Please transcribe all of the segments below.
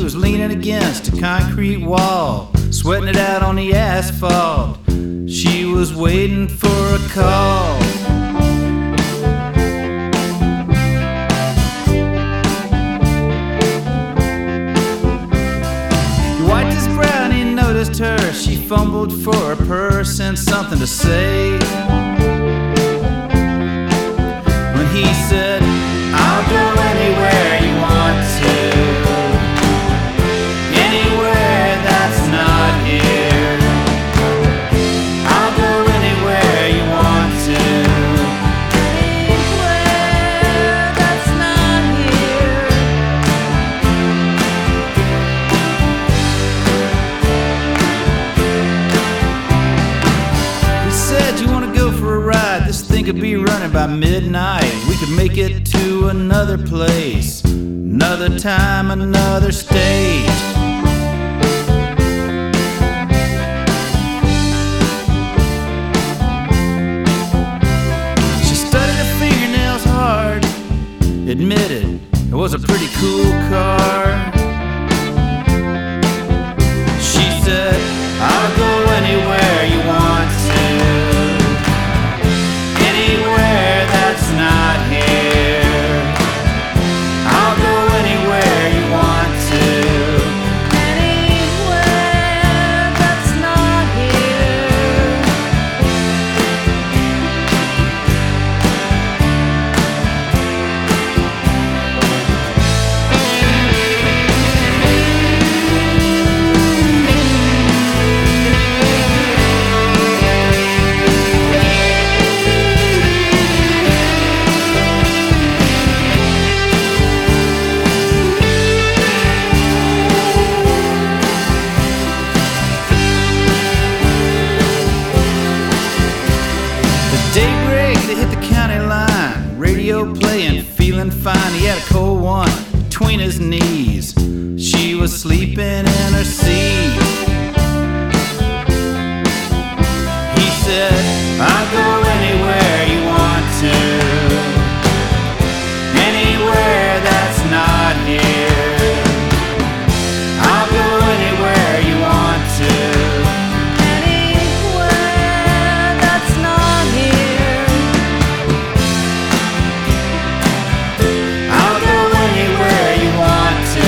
was leaning against a concrete wall, sweating it out on the asphalt. She was waiting for a call. He wiped his brow and he noticed her. She fumbled for her purse and something to say. When he said, "I'll go anywhere you want to, anywhere that's not here. I'll go anywhere you want to, anywhere that's not here." He said, "You want to go for a ride? This thing could be running by midnight. We could make it to another place, another time, another stage." She studied her fingernails hard, admitted it was a pretty cool car. She said, "I'll go anywhere you want to, anywhere that's not here. I'll go anywhere you want to, anywhere that's not here." Daybreak, they hit the county line, radio playing, feeling fine. He had a cold one between his knees. She was sleeping in her seat. He said, "I'll go anywhere you want to, anywhere that's not here. I'll go anywhere you want to, anywhere that's not here. I'll go anywhere you want to,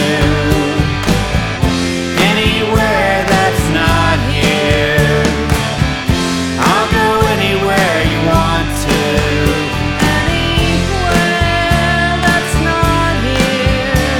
anywhere that's not here. I'll go anywhere you want to, anywhere that's not here."